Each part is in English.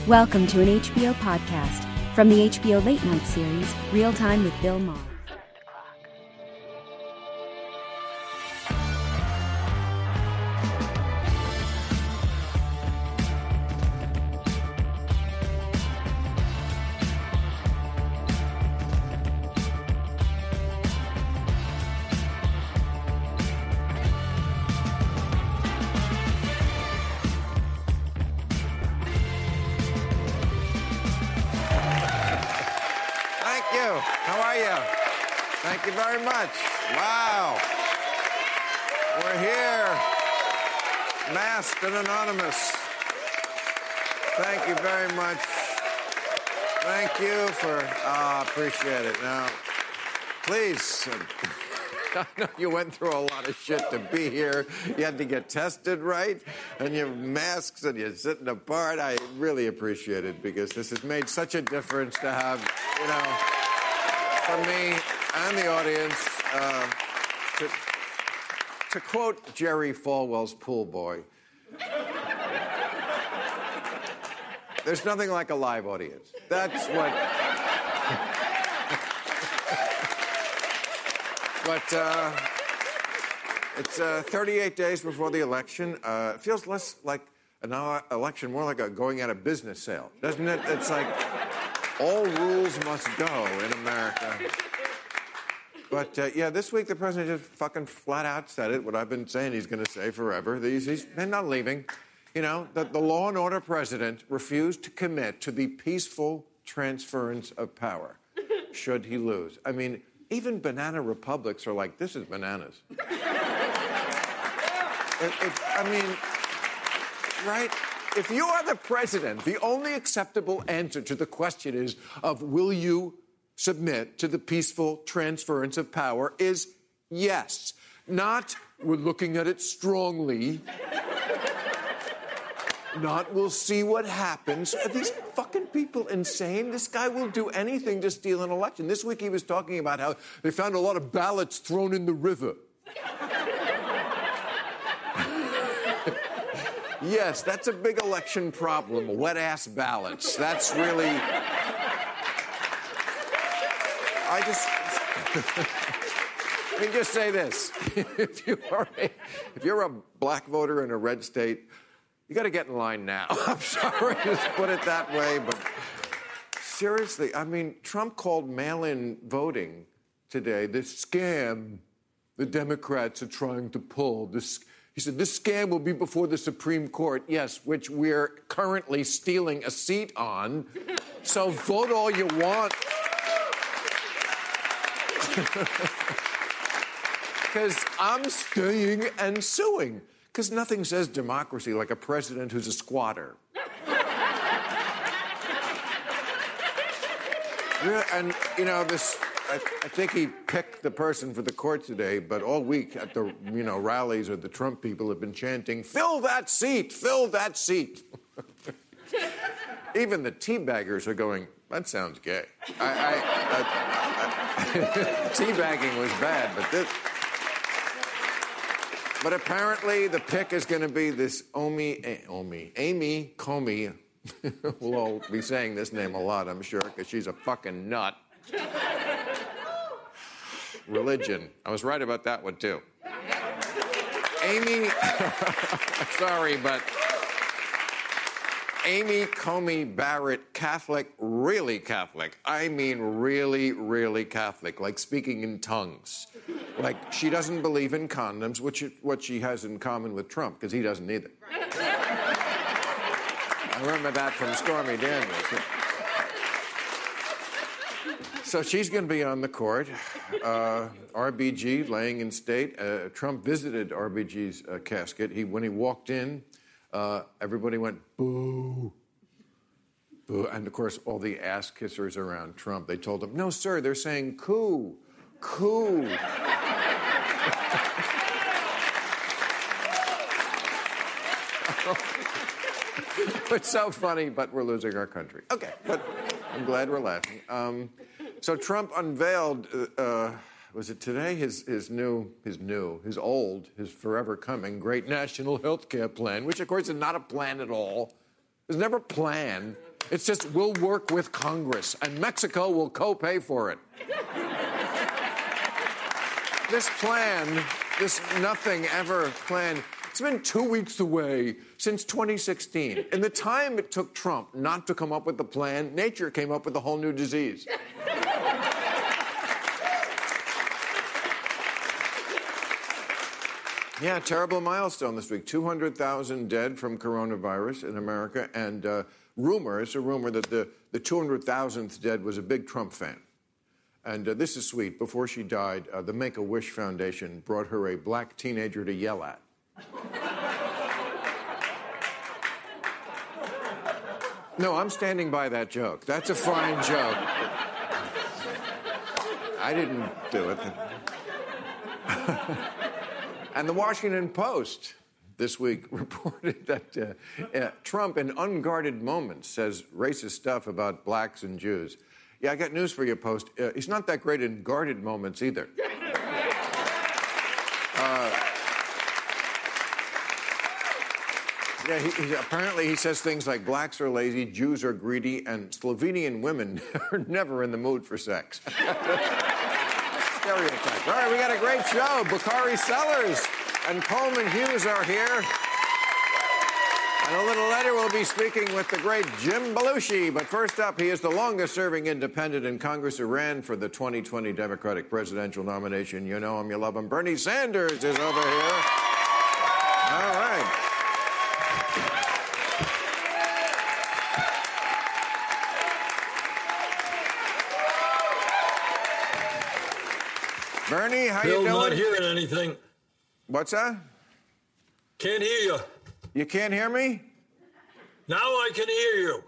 Welcome to an HBO podcast from the HBO Late Night series, Real Time with Bill Maher. How are you? Thank you very much. Wow. We're here, masked and anonymous. Thank you very much. Thank you for, appreciate it. Now, please, I know you went through a lot of shit to be here. You had to get tested, right? And your masks and you're sitting apart. I really appreciate it because this has made such a difference to have, for me and the audience, to quote Jerry Falwell's pool boy, there's nothing like a live audience. That's what... But it's 38 days before the election. It feels less like an election, more like a going out of business sale, doesn't it? It's like... all rules must go in America. But, this week the president just fucking flat out said it, what I've been saying he's going to say forever. They're not leaving. You know, the law and order president refused to commit to the peaceful transference of power, should he lose. I mean, even banana republics are like, this is bananas. Right? If you are the president, the only acceptable answer to the question is of will you submit to the peaceful transference of power is yes. Not we're looking at it strongly. Not we'll see what happens. Are these fucking people insane? This guy will do anything to steal an election. This week he was talking about how they found a lot of ballots thrown in the river. Yes, that's a big election problem, wet-ass ballots. That's really... Let me just say this. If you're a black voter in a red state, you got to get in line now. I'm sorry to put it that way, but seriously, I mean, Trump called mail-in voting today the scam the Democrats are trying to pull. He said, this scam will be before the Supreme Court, yes, which we're currently stealing a seat on. So vote all you want. Because I'm staying and suing. Because nothing says democracy like a president who's a squatter. And, I think he picked the person for the court today, but all week at the, rallies of the Trump people have been chanting, fill that seat, fill that seat. Even the teabaggers are going, that sounds gay. Teabagging was bad, but apparently the pick is going to be this Amy Comey. We'll all be saying this name a lot, I'm sure, because she's a fucking nut. Religion. I was right about that one, too. Amy Comey Barrett, Catholic, really Catholic. I mean really, really Catholic, like speaking in tongues. Like, she doesn't believe in condoms, which is what she has in common with Trump, because he doesn't either. I remember that from Stormy Daniels. So she's going to be on the court. RBG laying in state. Trump visited RBG's casket. When he walked in, everybody went, boo. Boo. And, of course, all the ass kissers around Trump, they told him, no, sir, they're saying coup. Coup. It's so funny, but we're losing our country. Okay, but I'm glad we're laughing. So Trump unveiled, was it today, his forever coming great national health care plan, which, of course, is not a plan at all. It was never a plan. It's just, we'll work with Congress, and Mexico will co-pay for it. This plan, this nothing-ever plan, it's been 2 weeks away since 2016. In the time it took Trump not to come up with the plan, nature came up with a whole new disease. Yeah, terrible milestone this week. 200,000 dead from coronavirus in America, and it's a rumor that the 200,000th dead was a big Trump fan. And this is sweet. Before she died, the Make-A-Wish Foundation brought her a black teenager to yell at. No, I'm standing by that joke. That's a fine joke. I didn't do it. And the Washington Post this week reported that Trump, in unguarded moments, says racist stuff about blacks and Jews. Yeah, I got news for you, Post. He's not that great in guarded moments either. Apparently he says things like blacks are lazy, Jews are greedy, and Slovenian women are never in the mood for sex. Stereotype. All right, we got a great show. Bakari Sellers and Coleman Hughes are here. And a little later, we'll be speaking with the great Jim Belushi. But first up, he is the longest-serving independent in Congress who ran for the 2020 Democratic presidential nomination. You know him, you love him. Bernie Sanders is over here. All right. Bernie, how Bill, you doing? not hearing anything. What's that? Can't hear you. You can't hear me? Now I can hear you.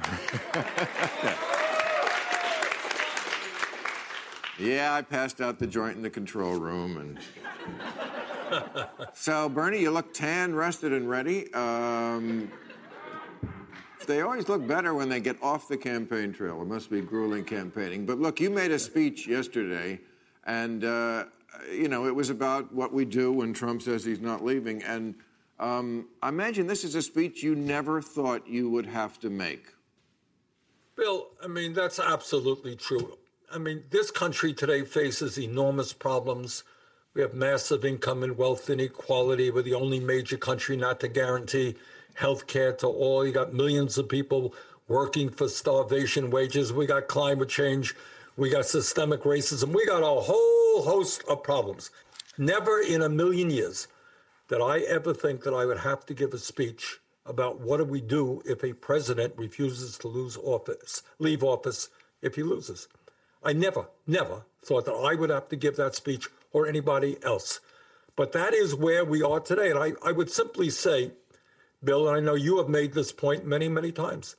Yeah, I passed out the joint in the control room. And so, Bernie, you look tan, rested, and ready. They always look better when they get off the campaign trail. It must be grueling campaigning. But look, you made a speech yesterday, and, you know, it was about what we do when Trump says he's not leaving. And I imagine this is a speech you never thought you would have to make. Bill, I mean, that's absolutely true. I mean, this country today faces enormous problems. We have massive income and wealth inequality. We're the only major country not to guarantee health care to all. You got millions of people working for starvation wages. We got climate change. We got systemic racism. We got a whole host of problems. Never in a million years did I ever think that I would have to give a speech about what do we do if a president refuses to leave office if he loses. I never thought that I would have to give that speech or anybody else. But that is where we are today. And I would simply say, Bill, and I know you have made this point many, many times,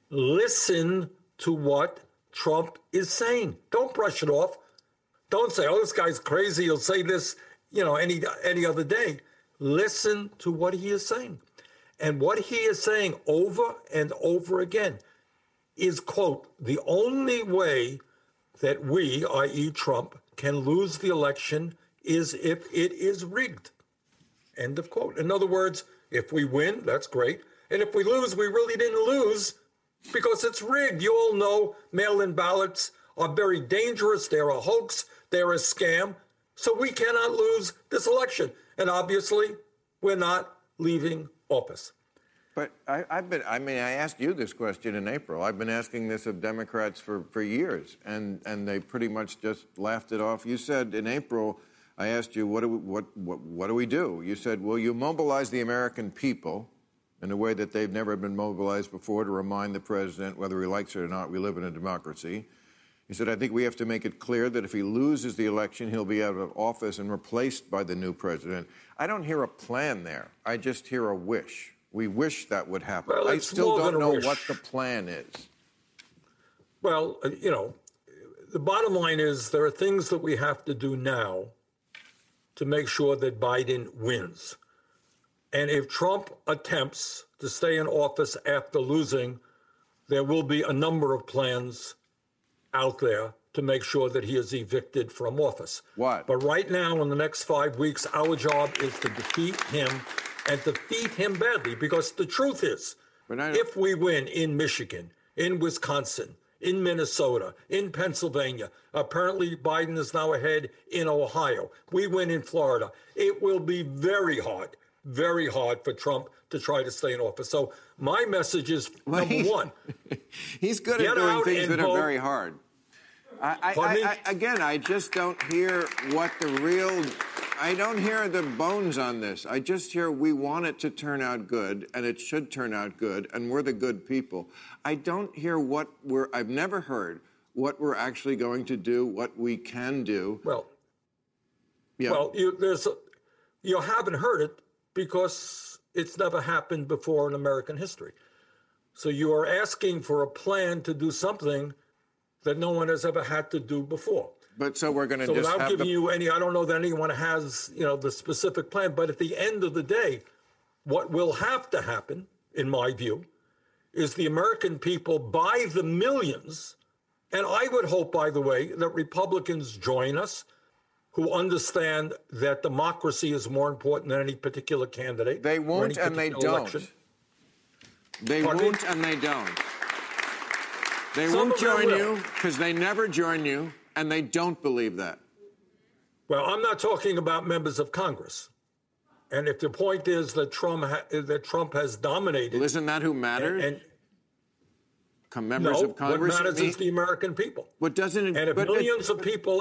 listen to what Trump is saying. Don't brush it off. Don't say, oh, this guy's crazy. He'll say this, you know, any other day. Listen to what he is saying. And what he is saying over and over again is, quote, the only way that we, i.e. Trump, can lose the election is if it is rigged. End of quote. In other words, if we win, that's great. And if we lose, we really didn't lose because it's rigged. You all know mail-in ballots are very dangerous. They're a hoax. They're a scam. So we cannot lose this election. And obviously, we're not leaving office. But I asked you this question in April. I've been asking this of Democrats for years, and they pretty much just laughed it off. You said in April, I asked you, what do we do? You said, well, you mobilize the American people in a way that they've never been mobilized before to remind the president, whether he likes it or not, we live in a democracy. He said, I think we have to make it clear that if he loses the election, he'll be out of office and replaced by the new president. I don't hear a plan there. I just hear a wish. We wish that would happen. Well, I still don't know wish. what the plan is. Well, you know, the bottom line is there are things that we have to do now to make sure that Biden wins. And if Trump attempts to stay in office after losing, there will be a number of plans out there to make sure that he is evicted from office. What? But right now, in the next 5 weeks, our job is to defeat him and defeat him badly, because the truth is, if we win in Michigan, in Wisconsin, in Minnesota, in Pennsylvania. Apparently, Biden is now ahead in Ohio. We win in Florida. It will be very hard for Trump to try to stay in office. So my message is, number one. He's good at doing things that are very hard. I just don't hear what the real... I don't hear the bones on this. I just hear we want it to turn out good, and it should turn out good, and we're the good people. I don't hear I've never heard what we're actually going to do, what we can do. Well, you haven't heard it because it's never happened before in American history. So you are asking for a plan to do something that no one has ever had to do before. But so we're going to just without giving you any, I don't know that anyone has, the specific plan. But at the end of the day, what will have to happen, in my view, is the American people by the millions, and I would hope, by the way, that Republicans join us, who understand that democracy is more important than any particular candidate. They won't and they don't. They won't and they don't. They won't join you because they never join you. And they don't believe that. Well, I'm not talking about members of Congress. And if the point is that Trump has dominated... Well, isn't that who matters? Members of Congress? What matters is the American people. What doesn't it... And if millions of people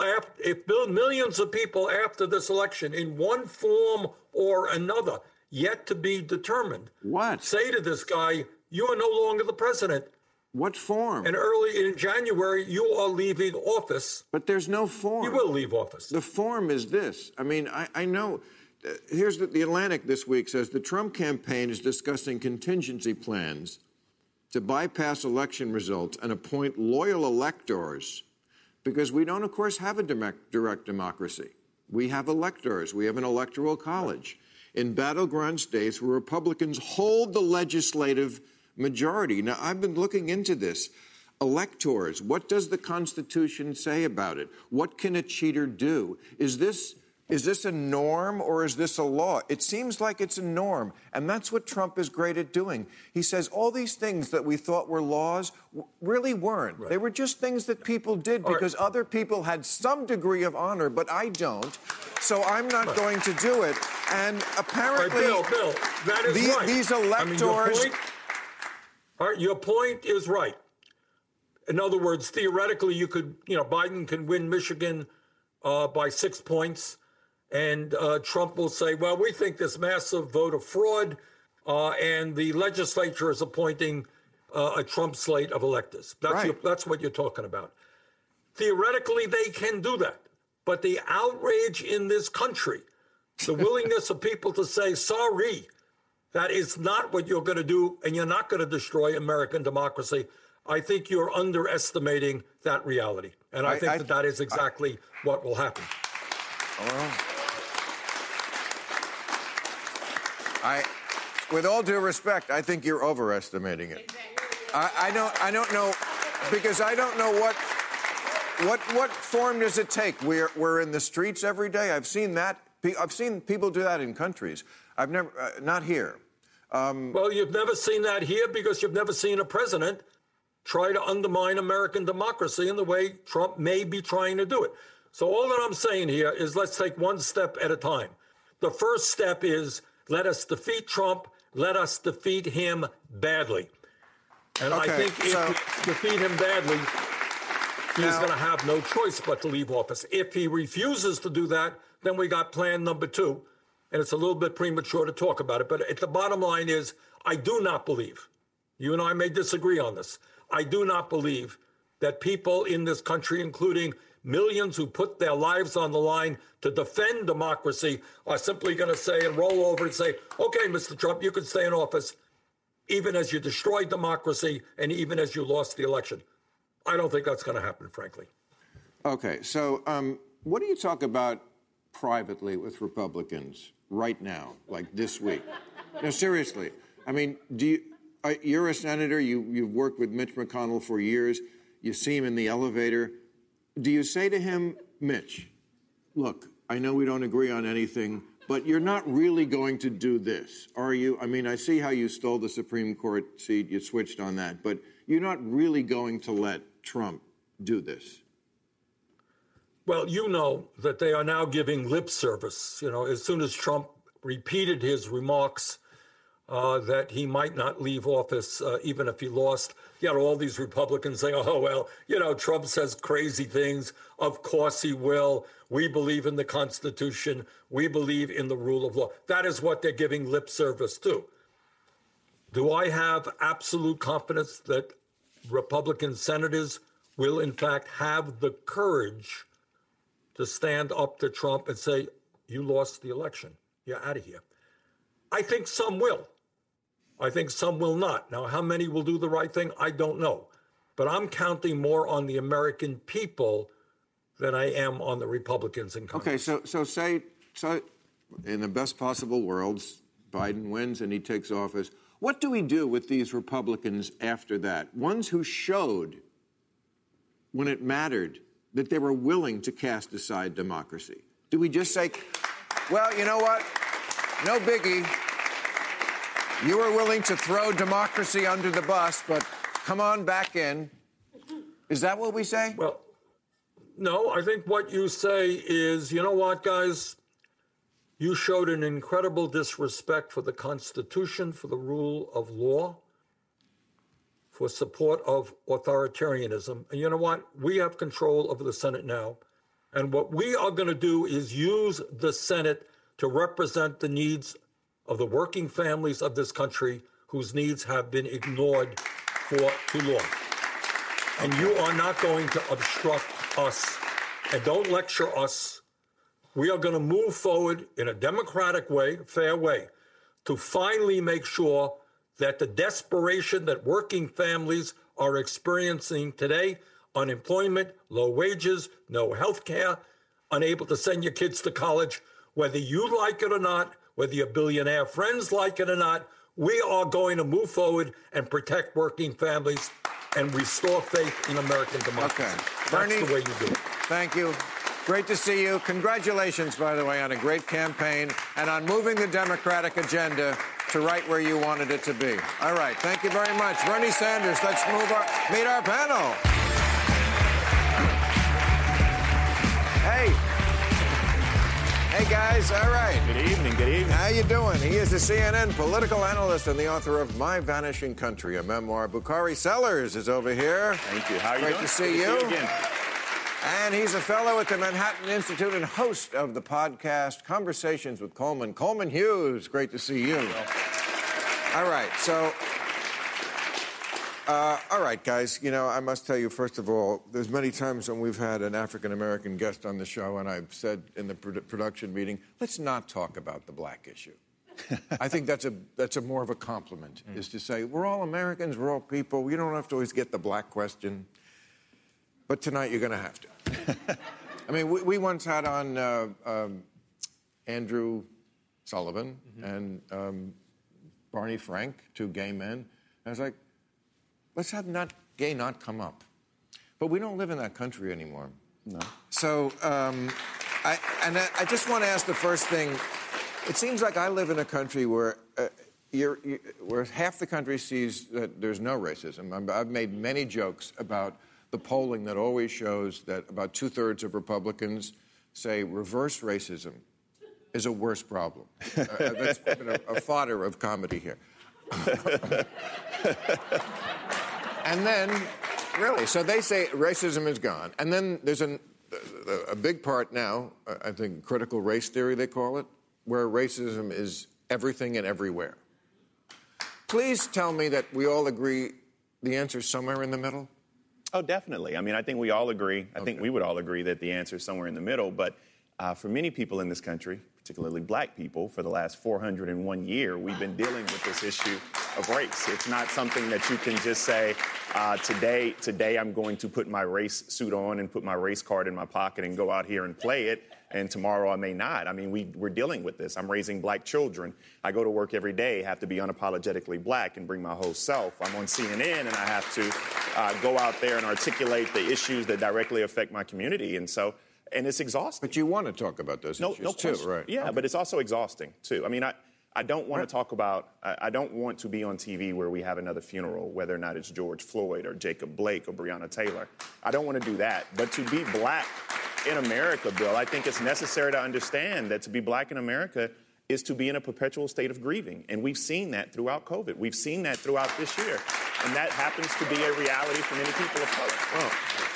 after this election, in one form or another, yet to be determined, say to this guy, you are no longer the president. What form? And early in January, you are leaving office. But there's no form. You will leave office. The form is this. I mean, I know. Here's the Atlantic this week says the Trump campaign is discussing contingency plans to bypass election results and appoint loyal electors because we don't, of course, have a direct democracy. We have electors. We have an electoral college. In battleground states where Republicans hold the legislative majority. Now, I've been looking into this. Electors, what does the Constitution say about it? What can a cheater do? Is this a norm or is this a law? It seems like it's a norm, and that's what Trump is great at doing. He says all these things that we thought were laws really weren't. Right. They were just things that people did because other people had some degree of honor, but I don't. So I'm not going to do it. And apparently, Bill, that is right. These electors... Your point is right. In other words, theoretically, Biden can win Michigan by 6 points, and Trump will say, well, we think this massive vote of fraud, and the legislature is appointing a Trump slate of electors. That's what you're talking about. Theoretically, they can do that. But the outrage in this country, the willingness of people to say, sorry, that is not what you're going to do, and you're not going to destroy American democracy. I think you're underestimating that reality. And I think that is exactly what will happen. With all due respect, I think you're overestimating it. I don't know, because I don't know what form does it take. We're in the streets every day. I've seen that. I've seen people do that in countries. I've never, not here. Well, you've never seen that here because you've never seen a president try to undermine American democracy in the way Trump may be trying to do it. So all that I'm saying here is let's take one step at a time. The first step is let us defeat Trump. Let us defeat him badly. And I think if we defeat him badly, he's going to have no choice but to leave office. If he refuses to do that, then we got plan number 2. And it's a little bit premature to talk about it. But the bottom line is, I do not believe, you and I may disagree on this, I do not believe that people in this country, including millions who put their lives on the line to defend democracy, are simply going to say and roll over and say, okay, Mr. Trump, you can stay in office even as you destroyed democracy and even as you lost the election. I don't think that's going to happen, frankly. Okay, so what do you talk about privately with Republicans right now, like this week? No, seriously. I mean, you're a senator. You've worked with Mitch McConnell for years. You see him in the elevator. Do you say to him, Mitch, look, I know we don't agree on anything, but you're not really going to do this, are you? I mean, I see how you stole the Supreme Court seat. You switched on that. But you're not really going to let Trump do this. Well, you know that they are now giving lip service. You know, as soon as Trump repeated his remarks that he might not leave office even if he lost, you had all these Republicans saying, oh, well, you know, Trump says crazy things. Of course he will. We believe in the Constitution. We believe in the rule of law. That is what they're giving lip service to. Do I have absolute confidence that Republican senators will, in fact, have the courage to stand up to Trump and say, you lost the election. You're out of here. I think some will. I think some will not. Now, how many will do the right thing? I don't know. But I'm counting more on the American people than I am on the Republicans in Congress. Okay, so say in the best possible worlds, Biden wins and he takes office. What do we do with these Republicans after that? Ones who showed, when it mattered, that they were willing to cast aside democracy. Do we just say, well, you know what? No biggie. You were willing to throw democracy under the bus, but come on back in. Is that what we say? Well, no, I think what you say is, you know what, guys? You showed an incredible disrespect for the Constitution, for the rule of law, for support of authoritarianism. And you know what? We have control over the Senate now. And what we are going to do is use the Senate to represent the needs of the working families of this country whose needs have been ignored for too long. And you are not going to obstruct us. And don't lecture us. We are going to move forward in a democratic way, fair way, to finally make sure that the desperation that working families are experiencing today, unemployment, low wages, no health care, unable to send your kids to college, whether you like it or not, whether your billionaire friends like it or not, we are going to move forward and protect working families and restore faith in American democracy. Okay. That's Bernie, the way you do it. Thank you. Great to see you. Congratulations, by the way, on a great campaign and on moving the Democratic agenda to right where you wanted it to be. All right. Thank you very much. Bernie Sanders, let's meet our panel. Hey. Hey, guys. All right. Good evening. Good evening. How you doing? He is a CNN political analyst and the author of My Vanishing Country, a memoir. Bukhari Sellers is over here. Thank you. How are you doing? Great to see you. Again. And he's a fellow at the Manhattan Institute and host of the podcast Conversations with Coleman. Coleman Hughes, great to see you. All right, so, all right, guys, you know, I must tell you, first of all, there's many times when we've had an African-American guest on the show, and I've said in the production meeting, let's not talk about the black issue. I think that's a more of a compliment, is to say, we're all Americans, we're all people, we don't have to always get the black question. But tonight you're going to have to. I mean, we once had on Andrew Sullivan and Barney Frank, two gay men. And I was like, let's have gay not come up. But we don't live in that country anymore. No. So I just want to ask the first thing. It seems like I live in a country where where half the country sees that there's no racism. I've made many jokes about the polling that always shows that about 2/3 of Republicans say reverse racism is a worse problem. That's been a fodder of comedy here. And then, really, so they say racism is gone. And then there's a big part now, I think critical race theory they call it, where racism is everything and everywhere. Please tell me that we all agree the answer is somewhere in the middle. Oh, definitely. I mean, I think we all agree. I think we would all agree that the answer is somewhere in the middle. But for many people in this country, particularly black people, for the last 401 years, we've been dealing with this issue of race. It's not something that you can just say, today I'm going to put my race suit on and put my race card in my pocket and go out here and play it, and tomorrow I may not. I mean, we're dealing with this. I'm raising black children. I go to work every day, have to be unapologetically black and bring my whole self. I'm on CNN, and I have to go out there and articulate the issues that directly affect my community. And so And it's exhausting. But you want to talk about those issues too, right? Yeah, okay. But it's also exhausting too. I mean, I don't want to talk about, I don't want to be on TV where we have another funeral, whether or not it's George Floyd or Jacob Blake or Breonna Taylor. I don't want to do that. But to be black in America, Bill, I think it's necessary to understand that to be black in America is to be in a perpetual state of grieving. And we've seen that throughout COVID. We've seen that throughout this year. And that happens to be a reality for many people of color.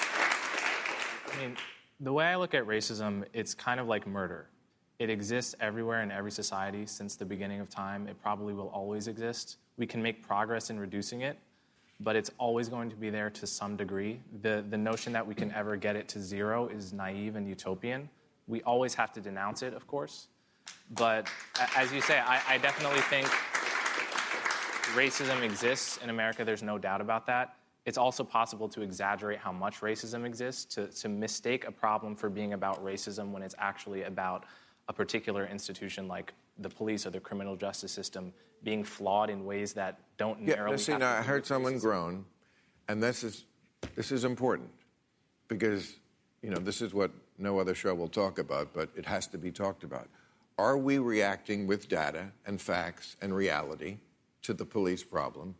I mean, the way I look at racism, it's kind of like murder. It exists everywhere in every society since the beginning of time. It probably will always exist. We can make progress in reducing it, but it's always going to be there to some degree. The notion that we can ever get it to zero is naive and utopian. We always have to denounce it, of course. But as you say, I definitely think racism exists in America. There's no doubt about that. It's also possible to exaggerate how much racism exists, to mistake a problem for being about racism when it's actually about a particular institution like the police or the criminal justice system being flawed in ways that don't narrowly... See, now I heard someone groan, and this is important because, you know, this is what no other show will talk about, but it has to be talked about. Are we reacting with data and facts and reality to the police problem,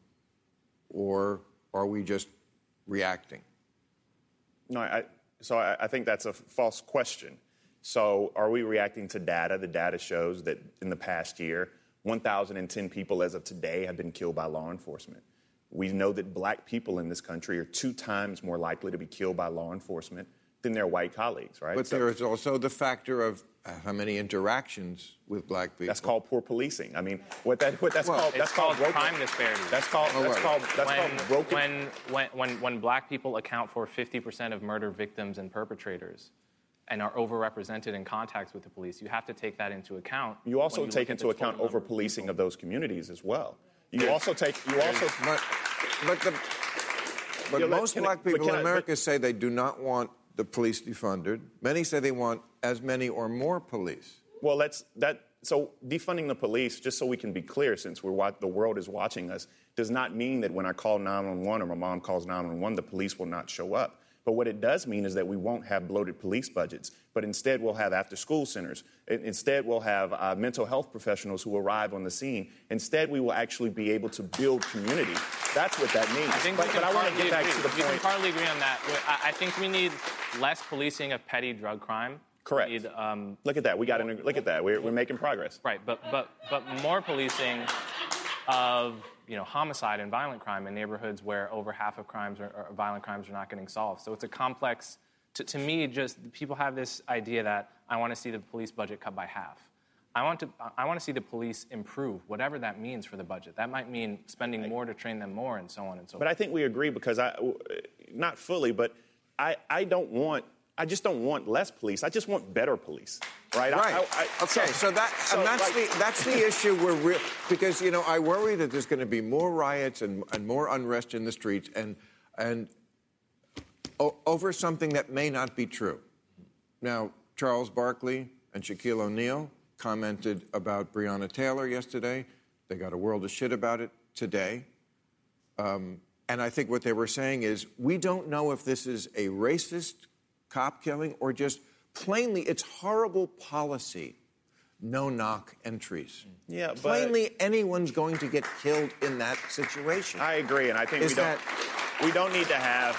or are we just reacting? No, I think that's a false question. So are we reacting to data? The data shows that in the past year, 1,010 people as of today have been killed by law enforcement. We know that black people in this country are 2 times more likely to be killed by law enforcement than their white colleagues, right? But there is also the factor of how many interactions with black people. That's called poor policing. I mean, that's called crime disparity. That's called broken. When black people account for 50% of murder victims and perpetrators and are overrepresented in contacts with the police, you have to take that into accct. You also take into account over-policing of those communities as well. But most black people in America say they do not want the police defunded. Many say they want as many or more police. Well, so defunding the police, just so we can be clear, since the world is watching us, does not mean that when I call 911 or my mom calls 911, the police will not show up. But what it does mean is that we won't have bloated police budgets, but instead we'll have after-school centers. Instead we'll have mental health professionals who arrive on the scene. Instead we will actually be able to build community. That's what that means. I want to get back to the point. We can partly agree on that. I think we need less policing of petty drug crime. Correct. Look at that. Look at that. We're making progress. Right, but more policing of homicide and violent crime in neighborhoods where over half of crimes or violent crimes are not getting solved. So it's a complex. To me, just people have this idea that I want to see the police budget cut by half. I want to see the police improve, whatever that means for the budget. That might mean spending more to train them more, and so on and so forth. But I think we agree because not fully, but I just don't want less police. I just want better police, right? Right. That's the issue because I worry that there's going to be more riots and more unrest in the streets and over something that may not be true. Now, Charles Barkley and Shaquille O'Neal commented about Breonna Taylor yesterday. They got a world of shit about it today. And I think what they were saying is, we don't know if this is a racist cop killing or just plainly it's horrible policy, no-knock entries. Yeah, but plainly anyone's going to get killed in that situation. I agree, and I think we don't need to have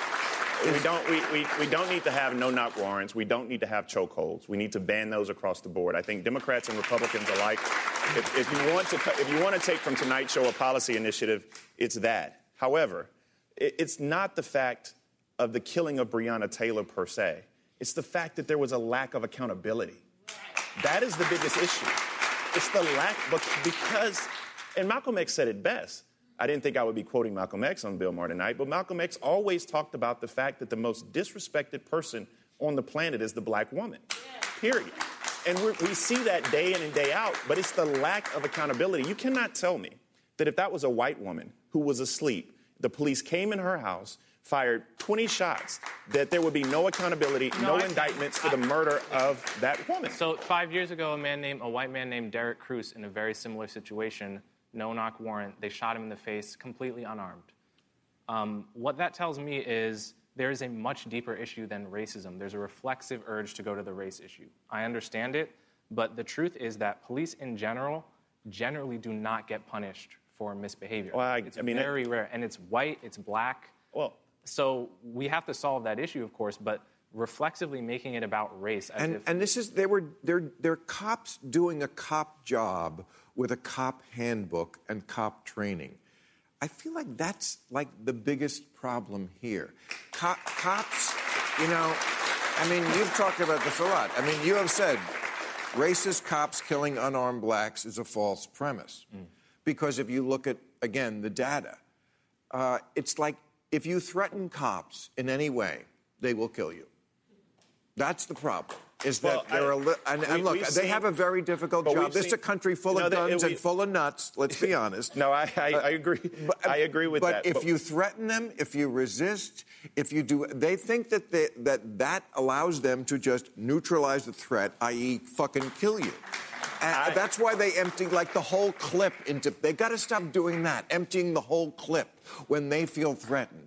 no-knock warrants. We don't need to have chokeholds. We need to ban those across the board. I think Democrats and Republicans alike. If you want to take from tonight's show a policy initiative, it's that. However, it's not the fact of the killing of Breonna Taylor per se. It's the fact that there was a lack of accountability. That is the biggest issue. It's the lack, because, and Malcolm X said it best. I didn't think I would be quoting Malcolm X on Bill Maher tonight, but Malcolm X always talked about the fact that the most disrespected person on the planet is the black woman, period. And we see that day in and day out, but it's the lack of accountability. You cannot tell me that if that was a white woman who was asleep, the police came in her house, fired 20 shots, that there would be no accountability, no indictments for the murder of that woman. So 5 years ago, a white man named Derek Cruz, in a very similar situation, no-knock warrant, they shot him in the face, completely unarmed. What that tells me is there is a much deeper issue than racism. There's a reflexive urge to go to the race issue. I understand it, but the truth is that police in generally do not get punished for misbehavior. Well, it's very rare, and it's white, it's black. Well, so we have to solve that issue, of course, but reflexively making it about race. And this is they're cops doing a cop job with a cop handbook and cop training. I feel like that's like the biggest problem here. Cops, you know, I mean, you've talked about this a lot. I mean, you have said racist cops killing unarmed blacks is a false premise. Because if you look at, again, the data, it's like if you threaten cops in any way, they will kill you. That's the problem. Is that they have a very difficult job. This is a country full of guns and full of nuts. Let's be honest. No, I agree. I agree with that. But if you threaten them, if you resist, if you do, they think that that allows them to just neutralize the threat, i.e., fucking kill you. And that's why they empty like the whole clip into. They got to stop doing that, emptying the whole clip when they feel threatened.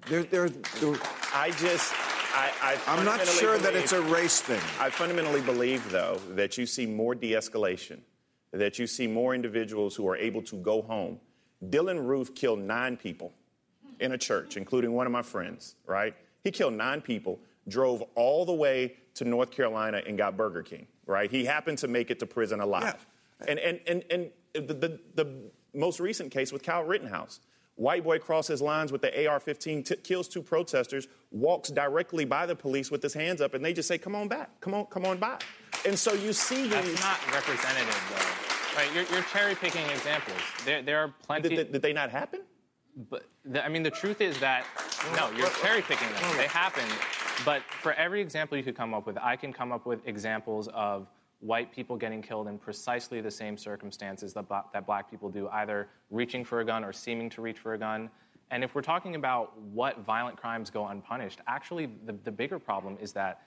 I'm not sure that it's a race thing. I fundamentally believe, though, that you see more de-escalation, that you see more individuals who are able to go home. Dylan Roof killed 9 people in a church, including one of my friends, right? He killed 9 people, drove all the way to North Carolina and got Burger King, right? He happened to make it to prison alive. Yeah. And the most recent case with Kyle Rittenhouse. White boy crosses lines with the AR-15, kills 2 protesters, walks directly by the police with his hands up, and they just say, come on back, come on by. And so you see That's not representative, though. Right, you're cherry-picking examples. There are plenty... Did they not happen? But the truth is that, no, you're cherry-picking them. They happen. But for every example you could come up with, I can come up with examples of white people getting killed in precisely the same circumstances that black people do, either reaching for a gun or seeming to reach for a gun. And if we're talking about what violent crimes go unpunished, actually the bigger problem is that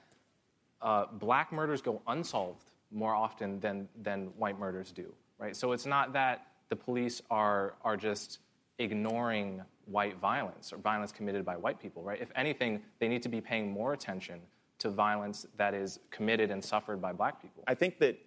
black murders go unsolved more often than white murders do, right? So it's not that the police are just ignoring white violence or violence committed by white people, right? If anything, they need to be paying more attention to violence that is committed and suffered by black people. I think that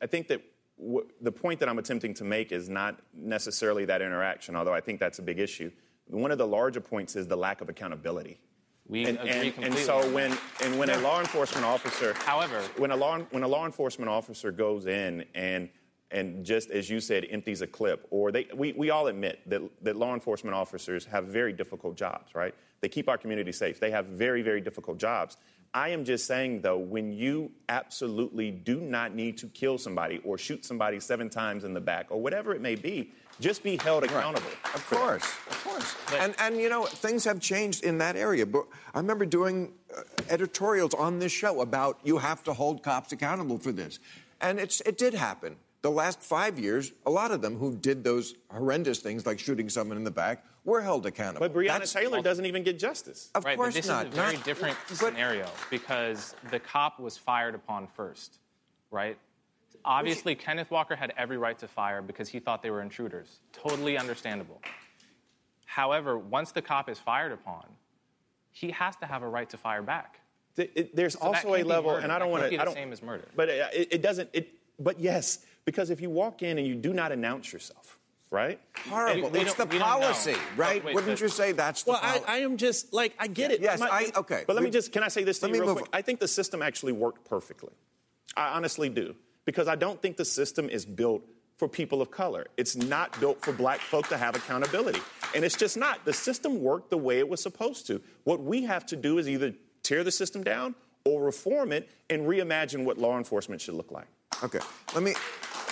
the point that I'm attempting to make is not necessarily that interaction, although I think that's a big issue. One of the larger points is the lack of accountability. We agree completely. And so when a law enforcement officer, however, when a law enforcement officer goes in and just as you said, empties a clip, or we all admit that law enforcement officers have very difficult jobs, right? They keep our community safe. They have very, very difficult jobs. I am just saying, though, when you absolutely do not need to kill somebody or shoot somebody 7 times in the back or whatever it may be, just be held accountable. Right. Of course. And you know, things have changed in that area. But I remember doing editorials on this show about you have to hold cops accountable for this. And it did happen. The last 5 years, a lot of them who did those horrendous things like shooting someone in the back were held accountable. But Breonna Taylor doesn't even get justice. Of course but this not. is a very different scenario because the cop was fired upon first, right? Obviously, Kenneth Walker had every right to fire because he thought they were intruders. Totally understandable. However, once the cop is fired upon, he has to have a right to fire back. There's also a level, and I don't want to... That can't be the same as murder. But it doesn't... But yes, because if you walk in and you do not announce yourself, right? Horrible. It's the policy, right? Wouldn't you say that's the policy? Well, I am just, like, I get it. Yes, okay. But can I say this to you real quick? I think the system actually worked perfectly. I honestly do. Because I don't think the system is built for people of color. It's not built for black folk to have accountability. And it's just not. The system worked the way it was supposed to. What we have to do is either tear the system down or reform it and reimagine what law enforcement should look like. Okay. Let me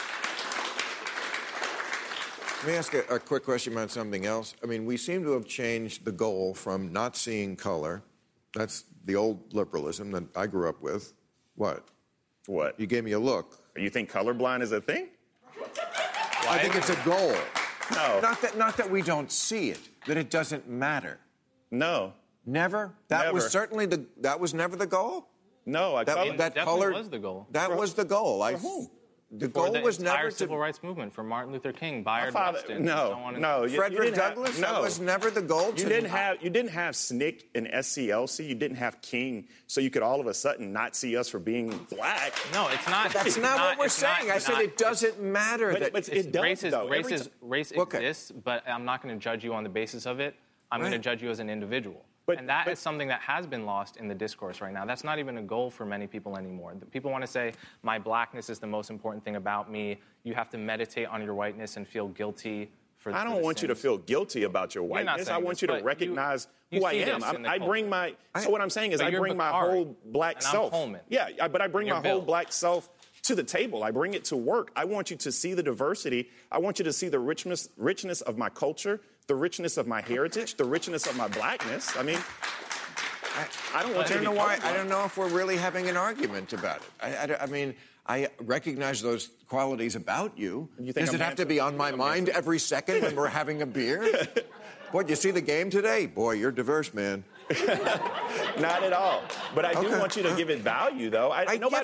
ask a quick question about something else. I mean, we seem to have changed the goal from not seeing color. That's the old liberalism that I grew up with. What? What? You gave me a look. You think colorblind is a thing? I think it's a goal. No. Not that we don't see it, that it doesn't matter. No. Never? That was certainly that was never the goal? No, that color was the goal. That was the goal. For whom? The for goal the was entire never civil rights movement, for Martin Luther King, Bayard Father, Rustin. no. Frederick Douglass? That was never the goal. You didn't have SNCC and SCLC. You didn't have King, so you could all of a sudden not see us for being black. No, it's not. That's not what we're saying. I said it doesn't matter. But it does, though. Race exists, but I'm not going to judge you on the basis of it. I'm going to judge you as an individual. And that is something that has been lost in the discourse right now. That's not even a goal for many people anymore. People want to say, my blackness is the most important thing about me. You have to meditate on your whiteness and feel guilty for I don't want you to feel guilty about your whiteness. I want you to recognize who I am. I bring my... So what I'm saying is I bring my whole black self. Yeah, but I bring my whole black self to the table. I bring it to work. I want you to see the diversity. I want you to see the richness of my culture, the richness of my heritage, the richness of my blackness. I mean, I don't want you to know why. I don't know if we're really having an argument about it. I mean, I recognize those qualities about you. Does it have to be on my mind every second when we're having a beer? Boy, you see the game today? Boy, you're diverse, man. Not at all. But I do want you to give it value, though.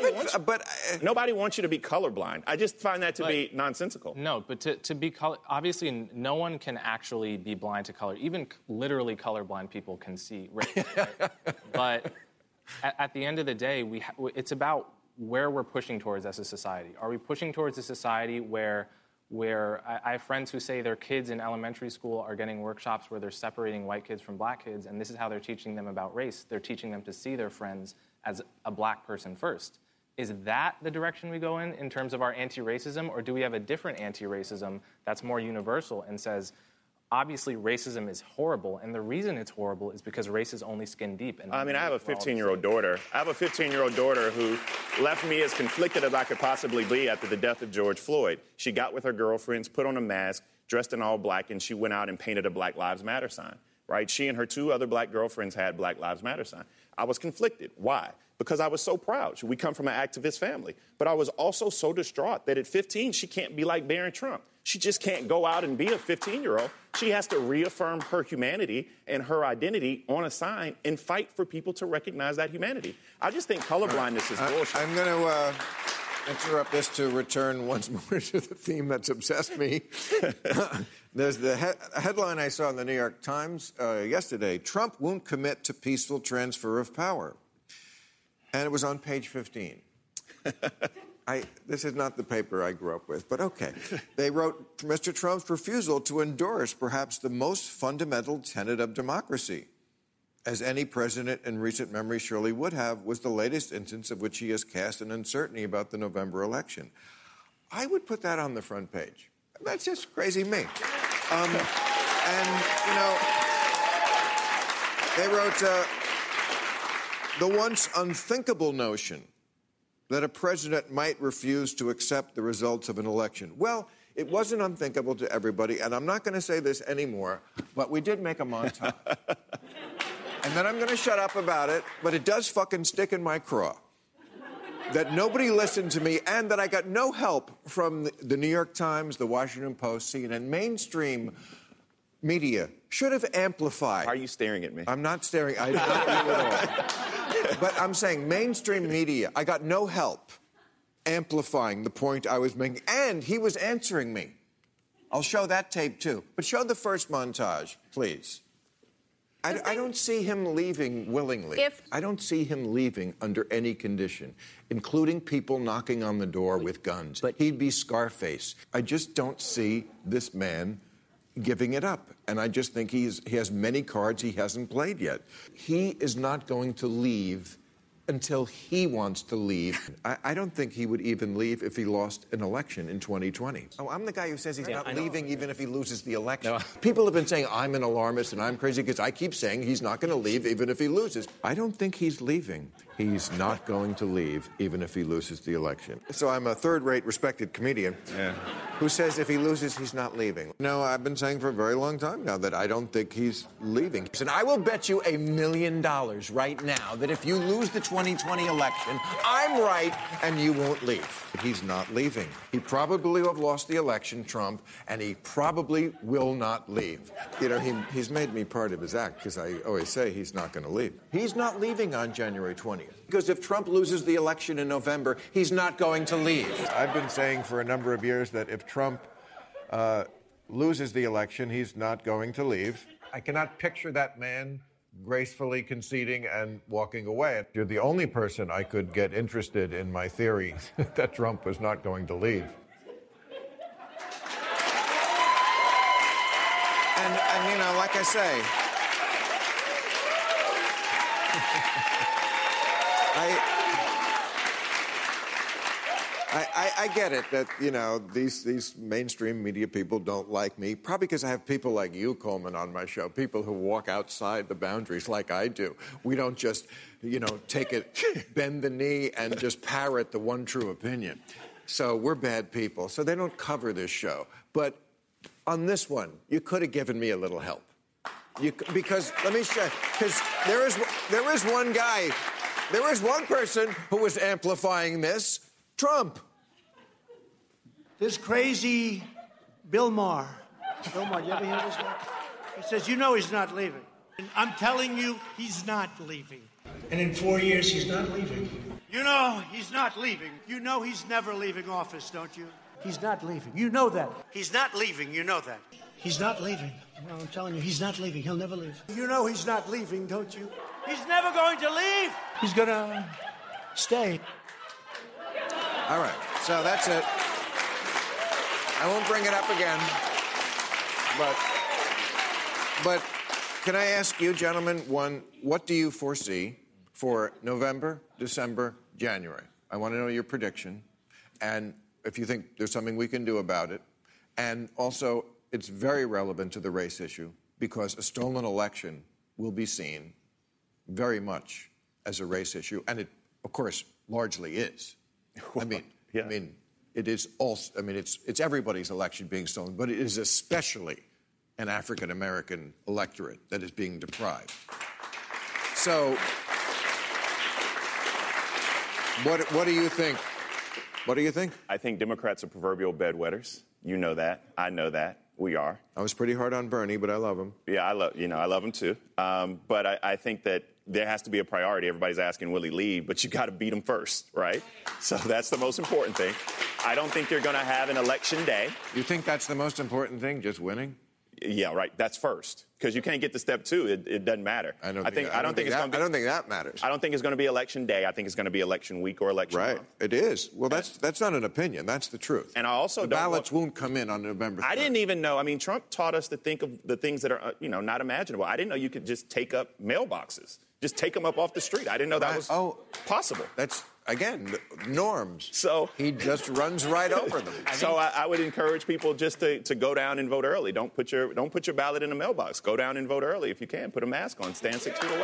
Nobody wants you to be colorblind. I just find that to be nonsensical. No, but to be obviously, no one can actually be blind to color. Even literally colorblind people can see race. Right? But at the end of the day, it's about where we're pushing towards as a society. Are we pushing towards a society where I have friends who say their kids in elementary school are getting workshops where they're separating white kids from black kids, and this is how they're teaching them about race. They're teaching them to see their friends as a black person first. Is that the direction we go in terms of our anti-racism, or do we have a different anti-racism that's more universal and says, obviously racism is horrible, and the reason it's horrible is because race is only skin deep. And I mean, I have a 15-year-old daughter. Who left me as conflicted as I could possibly be after the death of George Floyd. She got with her girlfriends, put on a mask, dressed in all black, and she went out and painted a Black Lives Matter sign, right? She and her 2 other black girlfriends had Black Lives Matter sign. I was conflicted. Why? Because I was so proud. We come from an activist family. But I was also so distraught that at 15, she can't be like Barron Trump. She just can't go out and be a 15-year-old. She has to reaffirm her humanity and her identity on a sign and fight for people to recognize that humanity. I just think colorblindness is bullshit. I'm going to interrupt this to return once more to the theme that's obsessed me. There's the headline I saw in the New York Times yesterday, Trump won't commit to peaceful transfer of power. And it was on page 15. This is not the paper I grew up with, but okay. They wrote, Mr. Trump's refusal to endorse perhaps the most fundamental tenet of democracy, as any president in recent memory surely would have, was the latest instance of which he has cast an uncertainty about the November election. I would put that on the front page. That's just crazy me. They wrote, the once unthinkable notion that a president might refuse to accept the results of an election. Well, it wasn't unthinkable to everybody, and I'm not going to say this anymore, but we did make a montage. And then I'm going to shut up about it, but it does fucking stick in my craw that nobody listened to me and that I got no help from the New York Times, the Washington Post, CNN, mainstream media should have amplified. Why are you staring at me? I'm not staring. I don't you at all. But I'm saying mainstream media, I got no help amplifying the point I was making. And he was answering me. I'll show that tape, too. But show the first montage, please. I don't see him leaving willingly. I don't see him leaving under any condition, including people knocking on the door with guns. But he'd be Scarface. I just don't see this man giving it up. And I just think he has many cards he hasn't played yet. He is not going to leave until he wants to leave. I don't think he would even leave if he lost an election in 2020. Oh, I'm the guy who says he's not leaving even if he loses the election. No. People have been saying I'm an alarmist and I'm crazy because I keep saying he's not going to leave even if he loses. I don't think he's leaving. He's not going to leave even if he loses the election. So I'm a third-rate respected comedian who says if he loses, he's not leaving. No, I've been saying for a very long time now that I don't think he's leaving. And I will bet you $1 million right now that if you lose the 2020 election, I'm right and you won't leave. He's not leaving. He probably will have lost the election, Trump, and he probably will not leave. You know, he's made me part of his act because I always say he's not going to leave. He's not leaving on January 20th. Because if Trump loses the election in November, he's not going to leave. I've been saying for a number of years that if Trump loses the election, he's not going to leave. I cannot picture that man gracefully conceding and walking away. You're the only person I could get interested in my theory that Trump was not going to leave. And like I say, I get it that, these mainstream media people don't like me, probably because I have people like you, Coleman, on my show, people who walk outside the boundaries like I do. We don't just, take it, bend the knee and just parrot the one true opinion. So we're bad people. So they don't cover this show. But on this one, you could have given me a little help. Because, let me show you, because there is one guy, there is one person who was amplifying this, Trump. This crazy Bill Maher. Bill Maher, you ever hear this guy? He says, he's not leaving. And I'm telling you, he's not leaving. And in 4 years, he's not leaving. He's not leaving. He's never leaving office, don't you? He's not leaving. You know that. He's not leaving. You know that. He's not leaving. Well, I'm telling you, he's not leaving. He'll never leave. He's not leaving, don't you? He's never going to leave. He's going to stay. All right, so that's it. I won't bring it up again. But can I ask you, gentlemen, what do you foresee for November, December, January? I want to know your prediction, and if you think there's something we can do about it. And also, it's very relevant to the race issue because a stolen election will be seen very much as a race issue, and it, of course, largely is. It is also. It's everybody's election being stolen, but it is especially an African American electorate that is being deprived. So, what do you think? What do you think? I think Democrats are proverbial bedwetters. You know that. I know that. We are. I was pretty hard on Bernie, but I love him. Yeah, I love him too. But I think that there has to be a priority. Everybody's asking, will he leave? But you got to beat him first, right? So that's the most important thing. I don't think you're going to have an election day. You think that's the most important thing, just winning? Yeah, right. That's first. Because you can't get to step two. It doesn't matter. I don't think that matters. I don't think it's going to be election day. I think it's going to be election week or election month. Right. It is. Well, that's not an opinion. That's the truth. And I also the ballots won't come in on November 3rd. I didn't even know. Trump taught us to think of the things that are, not imaginable. I didn't know you could just take up mailboxes. Just take them up off the street. I didn't know that was possible. That's, again, norms. So he just runs right over them. So I would encourage people just to go down and vote early. Don't put your ballot in a mailbox. Go down and vote early if you can. Put a mask on. Stand 6 feet away.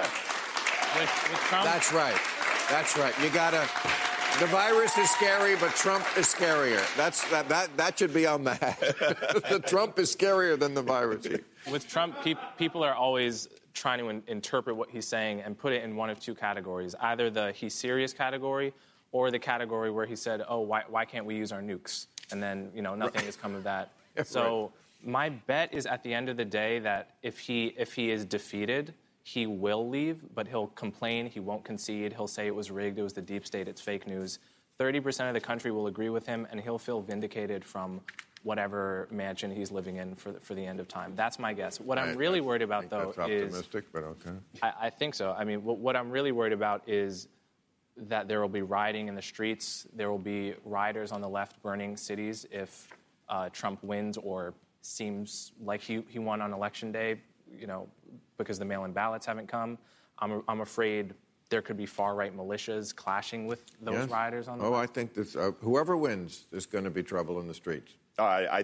With Trump? That's right. That's right. You gotta. The virus is scary, but Trump is scarier. That should be on the hat. The Trump is scarier than the virus. With Trump, people are always trying to interpret what he's saying and put it in one of two categories, either the he's serious category or the category where he said, why can't we use our nukes? And then, nothing has come of that. So my bet is at the end of the day that if he is defeated, he will leave, but he'll complain, he won't concede, he'll say it was rigged, it was the deep state, it's fake news. 30% of the country will agree with him, and he'll feel vindicated from whatever mansion he's living in for the end of time. That's my guess. What I'm really worried about, though, that's optimistic, but okay. I think so. What I'm really worried about is that there will be rioting in the streets. There will be rioters on the left burning cities if Trump wins or seems like he won on election day, because the mail-in ballots haven't come. I'm afraid there could be far-right militias clashing with those rioters on the left. I think this, whoever wins, there's going to be trouble in the streets. I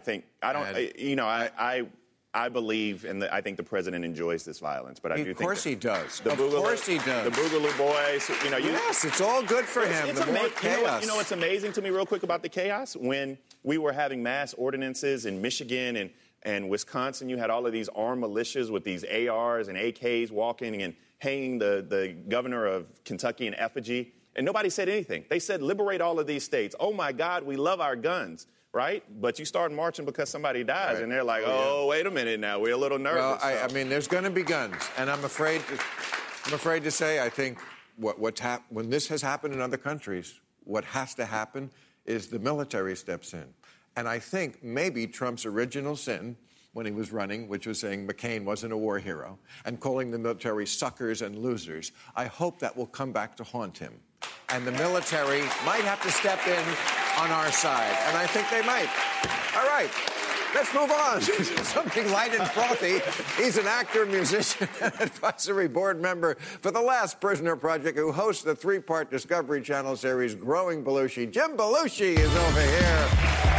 believe, and I think the president enjoys this violence, but I do think... Of course he does. The Boogaloo Boys, Yes, it's all good for him. It's more chaos. You know what's amazing to me real quick about the chaos? When we were having mass ordinances in Michigan and Wisconsin, you had all of these armed militias with these ARs and AKs walking and hanging the governor of Kentucky in effigy, and nobody said anything. They said, liberate all of these states. Oh, my God, we love our guns. Right? But you start marching because somebody dies, right. And they're like, wait a minute now. We're a little nervous. Well, there's going to be guns. And I'm afraid to say, I think when this has happened in other countries, what has to happen is the military steps in. And I think maybe Trump's original sin when he was running, which was saying McCain wasn't a war hero, and calling the military suckers and losers, I hope that will come back to haunt him. And the military might have to step in on our side, and I think they might. All right, let's move on to something light and frothy. He's an actor, musician, and advisory board member for The Last Prisoner Project, who hosts the 3-part Discovery Channel series Growing Belushi. Jim Belushi is over here.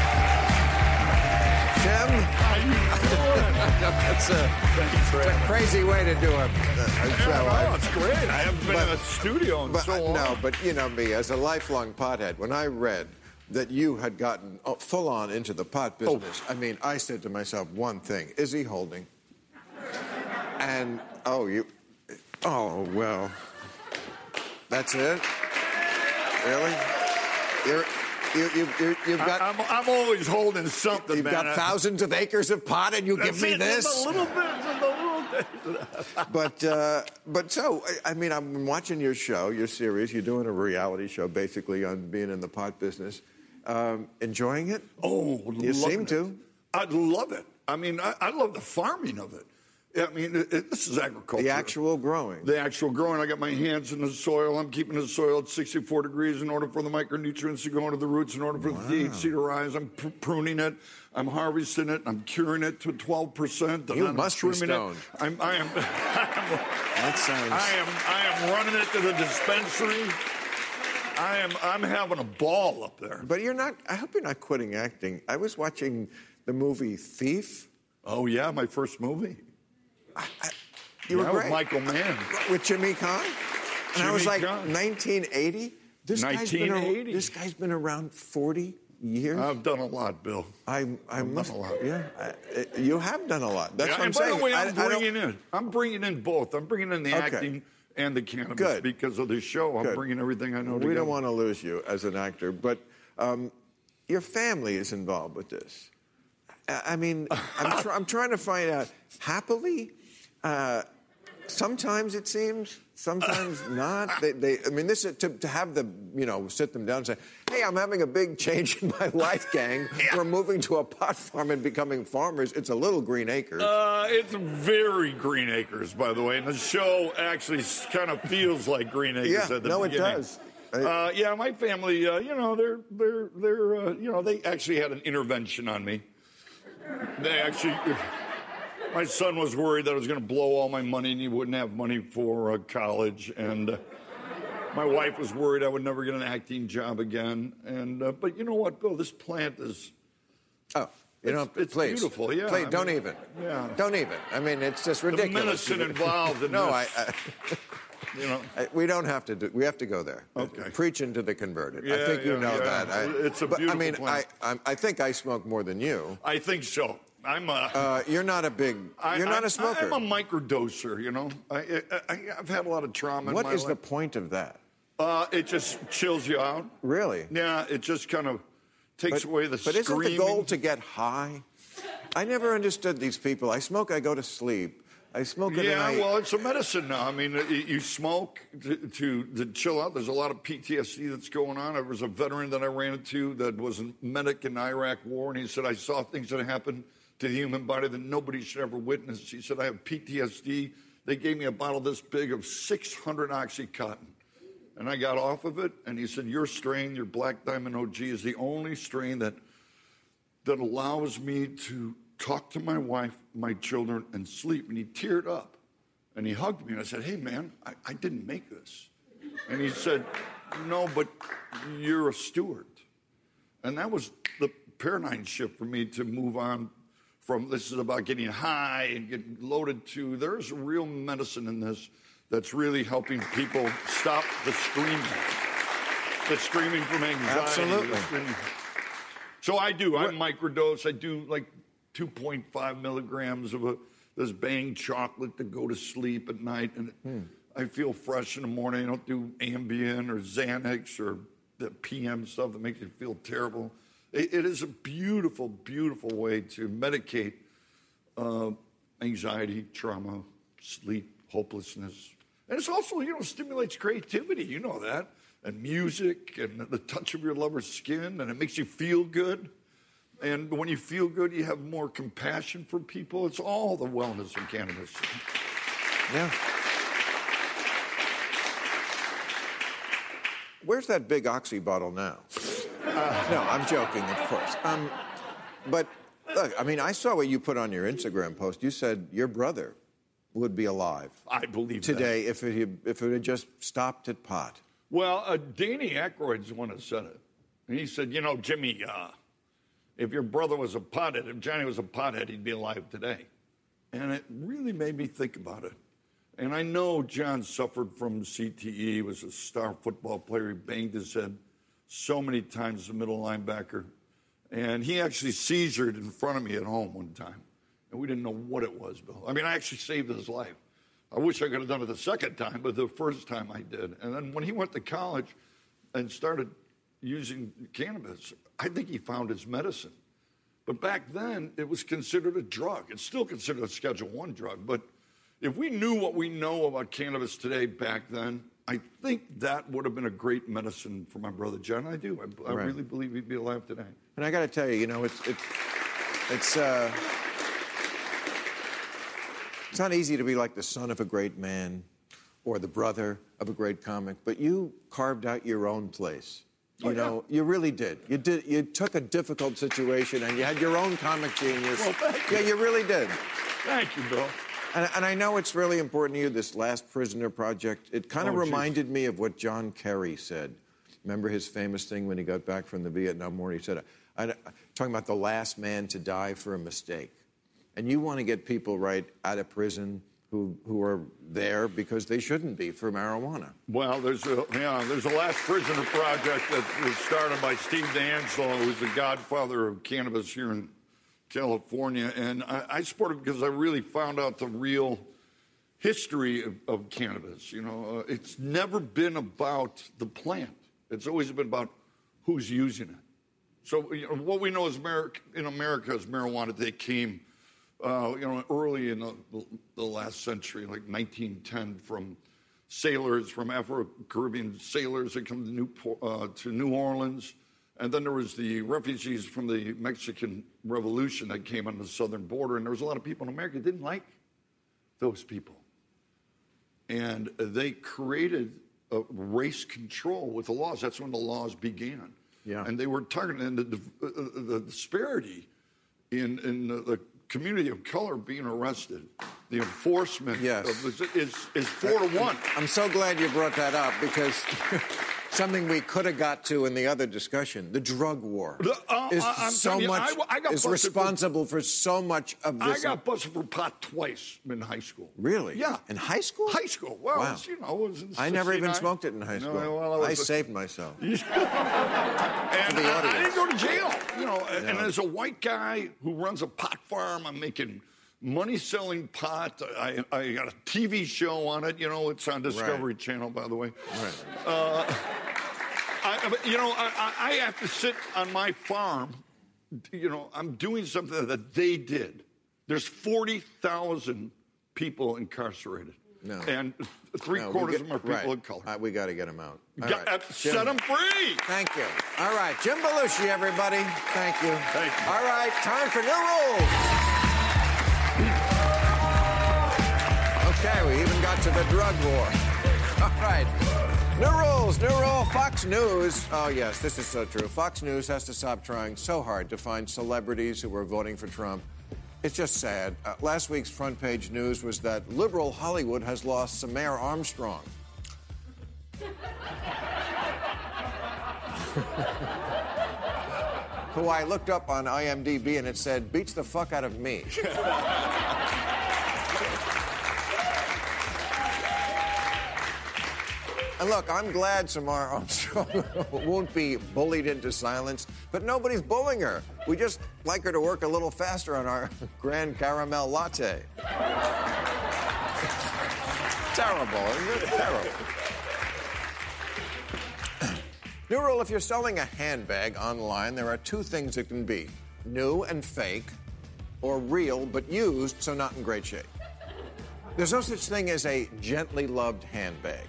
Jim? How you doing? That's a crazy way to do a show. It's great. I haven't been in a studio in so long. No, but you know me, as a lifelong pothead, when I read that you had gotten full on into the pot business, I mean, I said to myself one thing: is he holding? And well, that's it. Really? You've got. I'm always holding something. You've got thousands of acres of pot, and you give me this. Just a little bit. But so I mean, I'm watching your show, your series. You're doing a reality show, basically, on being in the pot business. Enjoying it? Oh, you seem to. I love it. I mean, I love the farming of it. I mean, this is agriculture. The actual growing. The actual growing. I got my hands in the soil. I'm keeping the soil at 64 degrees in order for the micronutrients to go into the roots, in order for the THC to rise. I'm pruning it. I'm harvesting it. I'm curing it to 12%. You must be stoned. I am. That sounds. I am running it to the dispensary. I'm having a ball up there. But you're not. I hope you're not quitting acting. I was watching the movie Thief. Oh yeah, my first movie. You were great. With Michael Mann. With Jimmy Kahn? And I was like, Kahn. 1980? This guy's been around 40 years? I've done a lot, Bill. I must. Done a lot. Yeah. You have done a lot. That's what I'm saying. By the way, I'm bringing in both. I'm bringing in the acting and the cannabis. Good. Because of this show. I'm bringing everything I know together. We don't want to lose you as an actor, but your family is involved with this. I mean, I'm trying to find out, happily? Sometimes it seems, sometimes not. I mean, this is to have sit them down and say, "Hey, I'm having a big change in my life, gang. We're moving to a pot farm and becoming farmers." It's a little Green Acres. It's very Green Acres, by the way, and the show actually kind of feels like Green Acres at the beginning. It does. Yeah, my family, they actually had an intervention on me. They actually. My son was worried that I was going to blow all my money and he wouldn't have money for college. And my wife was worried I would never get an acting job again. And but you know what, Bill? This plant is... it's please. Beautiful, yeah. Please, don't even. Yeah. Don't even. I mean, it's just ridiculous. The medicine involved in this. We don't have to do... We have to go there. Okay. Preaching to the converted. Yeah, I think you know that. It's a beautiful plant. I think I smoke more than you. I think so. You're not a big. You're not a smoker. I'm a microdoser. You know, I've had a lot of trauma. What is the point of that? It just chills you out. Really? Yeah. It just kind of takes away the screaming. But isn't the goal to get high? I never understood these people. I smoke. I go to sleep. I smoke it. Yeah. Well, it's a medicine now. I mean, you smoke to chill out. There's a lot of PTSD that's going on. There was a veteran that I ran into that was a medic in the Iraq War, and he said, "I saw things that happened to the human body that nobody should ever witness." He said, "I have PTSD. They gave me a bottle this big of 600 Oxycontin. And I got off of it." And he said, "Your strain, your Black Diamond OG, is the only strain that allows me to talk to my wife, my children, and sleep." And he teared up. And he hugged me. And I said, "Hey, man, I didn't make this." And he said, "No, but you're a steward." And that was the paradigm shift for me to move on from this is about getting high and getting loaded to there's real medicine in this that's really helping people stop the screaming from anxiety. Absolutely. So I microdose. I do like 2.5 milligrams of this Bang chocolate to go to sleep at night, and I feel fresh in the morning. I don't do Ambien or Xanax or the PM stuff that makes you feel terrible. It is a beautiful, beautiful way to medicate anxiety, trauma, sleep, hopelessness. And it's also, stimulates creativity. You know that. And music and the touch of your lover's skin, and it makes you feel good. And when you feel good, you have more compassion for people. It's all the wellness of cannabis. Yeah. Where's that big Oxy bottle now? No, I'm joking, of course. But look, I mean, I saw what you put on your Instagram post. You said your brother would be alive. I believe today if it had just stopped at pot. Well, Danny Aykroyd's the one that said it. And he said, Jimmy, if your brother was a pothead, if Johnny was a pothead, he'd be alive today. And it really made me think about it. And I know John suffered from CTE. He was a star football player. He banged his head so many times as a middle linebacker. And he actually seizured in front of me at home one time. And we didn't know what it was, Bill. I mean, I actually saved his life. I wish I could have done it the second time, but the first time I did. And then when he went to college and started using cannabis, I think he found his medicine. But back then, it was considered a drug. It's still considered a Schedule I drug. But if we knew what we know about cannabis today back then, I think that would have been a great medicine for my brother John. I do. I really believe he'd be alive today. And I got to tell you, it's not easy to be like the son of a great man or the brother of a great comic, but you carved out your own place. You really did. You took a difficult situation and you had your own comic genius. Well, thank you. Yeah, you really did. Thank you, Bill. And I know it's really important to you, this Last Prisoner project. It kind of reminded me of what John Kerry said. Remember his famous thing when he got back from the Vietnam War? He said, talking about the last man to die for a mistake. And you want to get people right out of prison who are there because they shouldn't be for marijuana. Well, there's a Last Prisoner project that was started by Steve DeAngelo, who's the godfather of cannabis here in California. And I support it because I really found out the real history of cannabis. It's never been about the plant. It's always been about who's using it. So what we know is in America is marijuana. They came early in the last century, like 1910, from sailors, from Afro-Caribbean sailors that come to New Orleans. And then there was the refugees from the Mexican Revolution that came on the southern border. And there was a lot of people in America that didn't like those people. And they created a race control with the laws. That's when the laws began. Yeah. And they were targeting the disparity in the community of color being arrested. The enforcement is 4-1. I'm so glad you brought that up because something we could have got to in the other discussion, the drug war, is responsible for so much of this. I got busted for pot twice in high school. Really? Yeah. In high school? High school. Well, wow. It was in I never even smoked it in high school. I saved myself. And I didn't go to jail. And as a white guy who runs a pot farm, I'm making money selling pot. I got a TV show on it. It's on Discovery Channel, by the way. Right. I have to sit on my farm. I'm doing something that they did. There's 40,000 people incarcerated. No. And three-quarters of them are people of color. We got to get them out. Set them free. Thank you. All right. Jim Belushi, everybody. Thank you. Thank you. All right. Time for new rules. Okay. We even got to the drug war. All right. New rules. New rule. Fox News. Oh, yes. This is so true. Fox News has to stop trying so hard to find celebrities who are voting for Trump. It's just sad. Last week's front page news was that liberal Hollywood has lost Samaire Armstrong. Who I looked up on IMDb and it said, beats the fuck out of me. And look, I'm glad Samaire Armstrong won't be bullied into silence, but nobody's bullying her. We just like her to work a little faster on our Grand Caramel Latte. Terrible, isn't it? Terrible. New rule, if you're selling a handbag online, there are two things it can be. New and fake, or real but used, so not in great shape. There's no such thing as a gently loved handbag.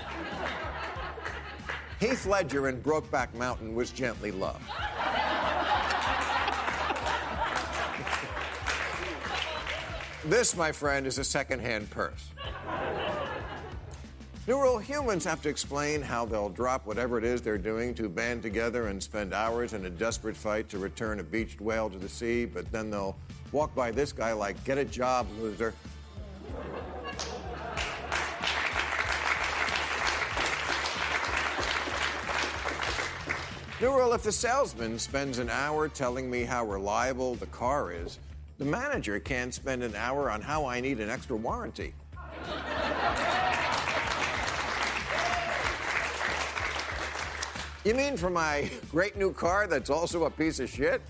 Heath Ledger in Brokeback Mountain was gently loved. This, my friend, is a second-hand purse. New rule, humans have to explain how they'll drop whatever it is they're doing to band together and spend hours in a desperate fight to return a beached whale to the sea, but then they'll walk by this guy like, get a job, loser. New rule, if the salesman spends an hour telling me how reliable the car is, the manager can't spend an hour on how I need an extra warranty. You mean for my great new car that's also a piece of shit?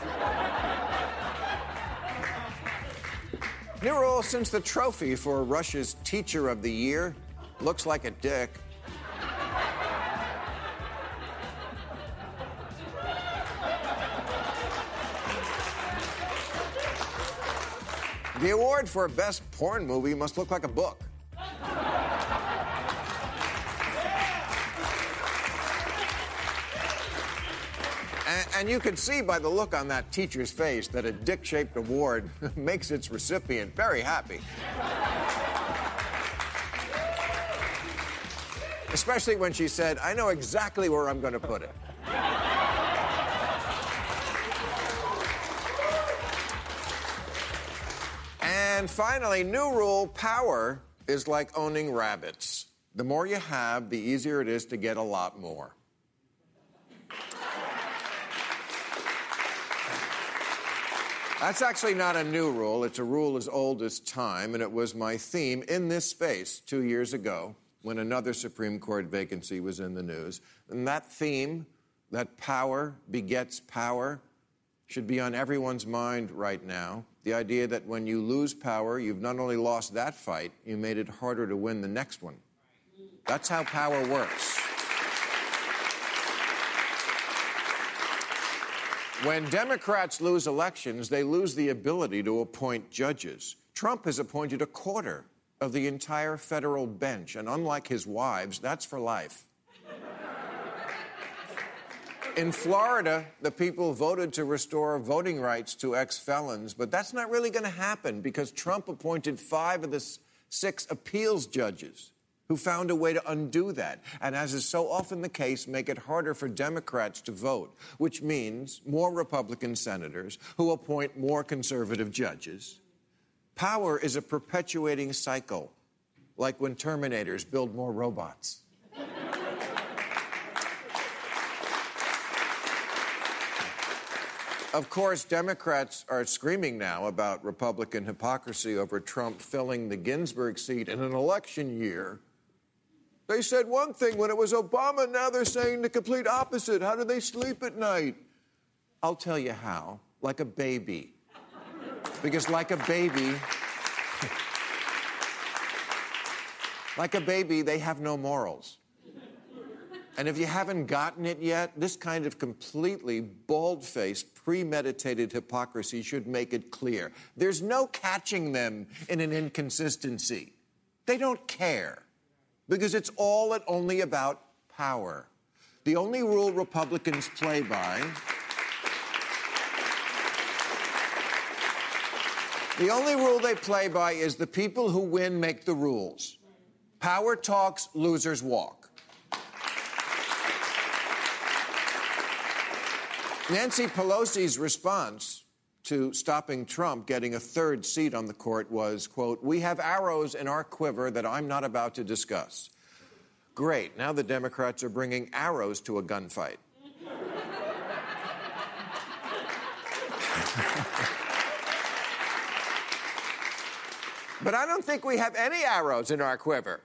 New rule, since the trophy for Russia's Teacher of the Year looks like a dick, the award for Best Porn Movie must look like a book. And you can see by the look on that teacher's face that a dick-shaped award makes its recipient very happy. Especially when she said, I know exactly where I'm going to put it. And finally, new rule, power is like owning rabbits. The more you have, the easier it is to get a lot more. That's actually not a new rule. It's a rule as old as time, and it was my theme in this space 2 years ago when another Supreme Court vacancy was in the news. And that theme, that power begets power, should be on everyone's mind right now. The idea that when you lose power, you've not only lost that fight, you made it harder to win the next one. That's how power works. When Democrats lose elections, they lose the ability to appoint judges. Trump has appointed a quarter of the entire federal bench, and unlike his wives, that's for life. In Florida, the people voted to restore voting rights to ex-felons, but that's not really going to happen because Trump appointed 5 of the 6 appeals judges who found a way to undo that, and as is so often the case, make it harder for Democrats to vote, which means more Republican senators who appoint more conservative judges. Power is a perpetuating cycle, like when Terminators build more robots. Of course, Democrats are screaming now about Republican hypocrisy over Trump filling the Ginsburg seat in an election year. They said one thing when it was Obama, now they're saying the complete opposite. How do they sleep at night? I'll tell you how. Like a baby. Because like a baby, they have no morals. And if you haven't gotten it yet, this kind of completely bald-faced, premeditated hypocrisy should make it clear. There's no catching them in an inconsistency. They don't care. Because it's all and only about power. The only rule Republicans play by... The only rule they play by is the people who win make the rules. Power talks, losers walk. Nancy Pelosi's response to stopping Trump getting a 3rd seat on the court was, quote, we have arrows in our quiver that I'm not about to discuss. Great. Now the Democrats are bringing arrows to a gunfight. But I don't think we have any arrows in our quiver.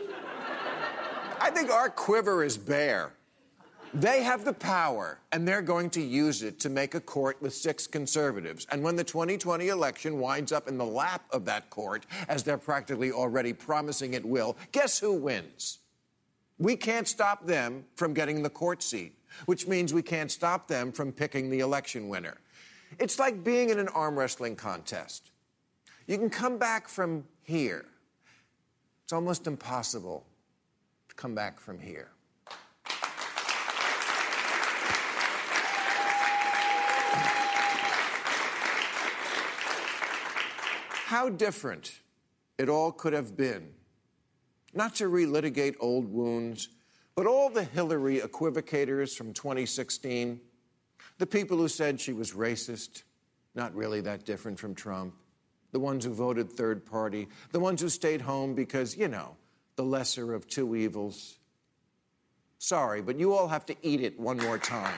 I think our quiver is bare. They have the power, and they're going to use it to make a court with 6 conservatives. And when the 2020 election winds up in the lap of that court, as they're practically already promising it will, guess who wins? We can't stop them from getting the court seat, which means we can't stop them from picking the election winner. It's like being in an arm wrestling contest. You can come back from here, It's almost impossible to come back from here. How different it all could have been. Not to relitigate old wounds, but all the Hillary equivocators from 2016, the people who said she was racist, not really that different from Trump, the ones who voted third party, the ones who stayed home because, you know, the lesser of two evils. Sorry, but you all have to eat it one more time.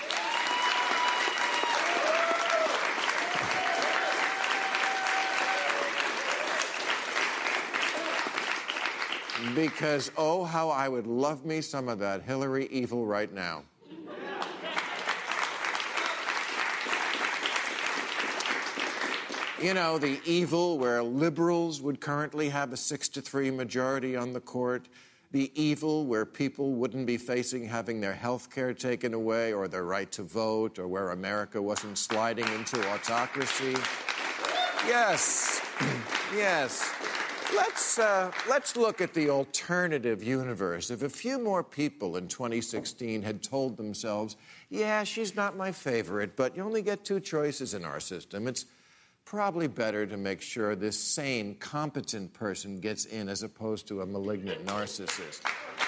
Because, oh, how I would love me some of that Hillary evil right now. You know, the evil where liberals would currently have a 6-3 majority on the court. The evil where people wouldn't be facing having their health care taken away or their right to vote, or where America wasn't sliding into autocracy. Yes, yes. Let's look at the alternative universe. If a few more people in 2016 had told themselves, yeah, she's not my favorite, but you only get two choices in our system, it's probably better to make sure this sane, competent person gets in as opposed to a malignant narcissist.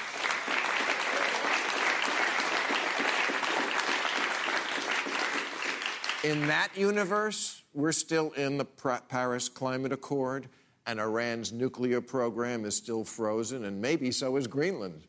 In that universe, we're still in the Paris Climate Accord, and Iran's nuclear program is still frozen, and maybe so is Greenland.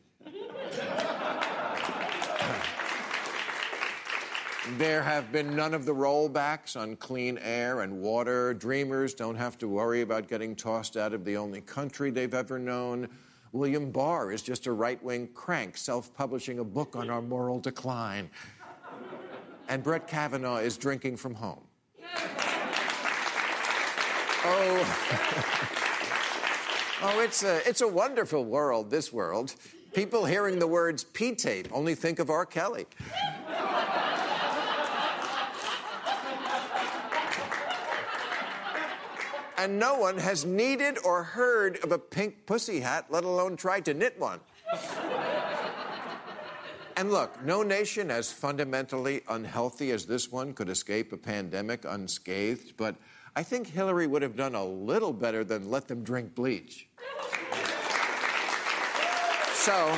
There have been none of the rollbacks on clean air and water. Dreamers don't have to worry about getting tossed out of the only country they've ever known. William Barr is just a right-wing crank self-publishing a book on our moral decline. And Brett Kavanaugh is drinking from home. Oh, it's a wonderful world, this world. People hearing the words P-tape only think of R. Kelly. And no one has needed or heard of a pink pussy hat, let alone tried to knit one. And look, no nation as fundamentally unhealthy as this one could escape a pandemic unscathed, but I think Hillary would have done a little better than let them drink bleach. So,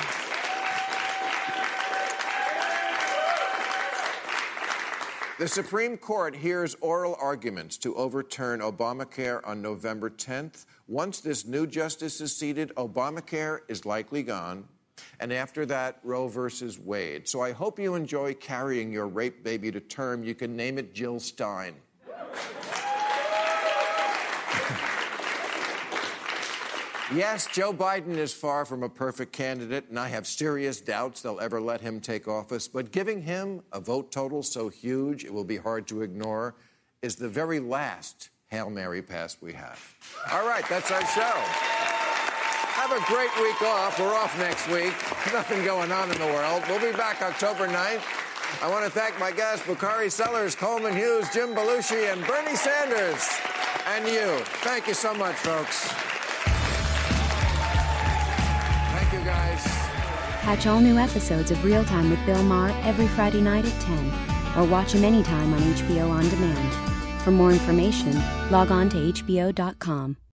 the Supreme Court hears oral arguments to overturn Obamacare on November 10th. Once this new justice is seated, Obamacare is likely gone. And after that, Roe versus Wade. So I hope you enjoy carrying your rape baby to term. You can name it Jill Stein. Yes, Joe Biden is far from a perfect candidate, and I have serious doubts they'll ever let him take office. But giving him a vote total so huge it will be hard to ignore is the very last Hail Mary pass we have. All right, that's our show. Have a great week off. We're off next week. Nothing going on in the world. We'll be back October 9th. I want to thank my guests, Bukhari Sellers, Coleman Hughes, Jim Belushi, and Bernie Sanders. And you. Thank you so much, folks. Thank you, guys. Catch all new episodes of Real Time with Bill Maher every Friday night at 10, or watch him anytime on HBO On Demand. For more information, log on to HBO.com.